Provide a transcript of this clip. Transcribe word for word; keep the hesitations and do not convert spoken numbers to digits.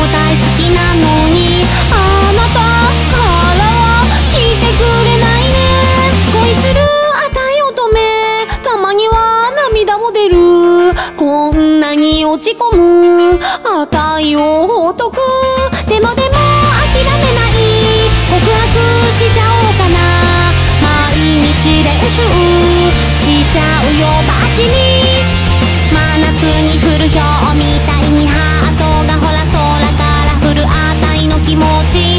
も大好きなのにあなたからは聞いてくれないね。恋するあたい乙女、たまには涙も出る。こんなに落ち込むあたいをほっとく。でもでも諦めない、告白しちゃおうかな。毎日練習しちゃうよバチに。真夏に降るひょうみたいにハートがほら空から降るあたいの気持ち